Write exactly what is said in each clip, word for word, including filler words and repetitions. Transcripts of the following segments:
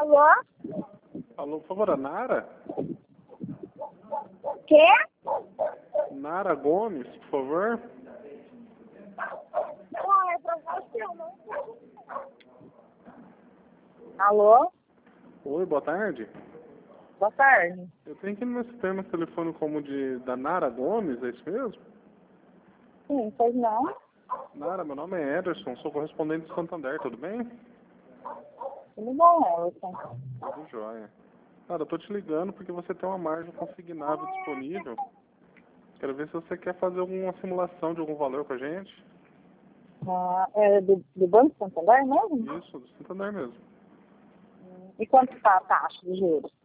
Alô? Alô, por favor, a Nara? Quê? Nara Gomes, por favor. Ah, é pra você, não. Alô? Oi, boa tarde. Boa tarde. Eu tenho aqui no meu sistema esse telefone como de da Nara Gomes, é isso mesmo? Sim, pois não. Nara, meu nome é Ederson, sou correspondente do Santander, tudo bem? Tudo bom, Elton? Tudo jóia. Nara, eu tô te ligando porque você tem uma margem consignável disponível. Quero ver se você quer fazer alguma simulação de algum valor com a gente. Ah, é do, do Banco Santander mesmo? Isso, do Santander mesmo. E quanto está a taxa de juros?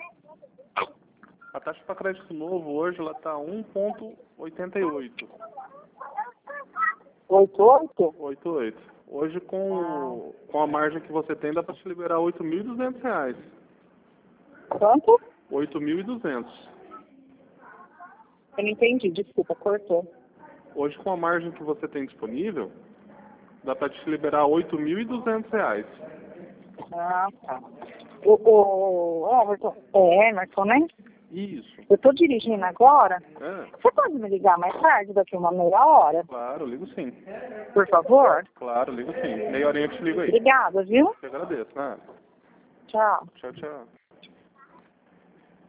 A taxa para crédito novo hoje ela está um vírgula oitenta e oito. Oito oito? oitenta e oito. Hoje com, o- com a margem que você tem dá para te liberar oito mil e duzentos reais. Quanto? oito mil e duzentos. Eu não entendi, desculpa, cortou. Hoje com a margem que você tem disponível dá para te liberar oito mil e duzentos reais. Ah, tá. O, o Everton, é Emerson, né? Isso. Eu tô dirigindo agora. É, Você pode me ligar mais tarde, daqui uma meia hora, claro, ligo sim. por favor? Claro, ligo sim. Meia horinha eu te ligo aí. Obrigada, viu? Eu agradeço, né? Tchau. Tchau, tchau.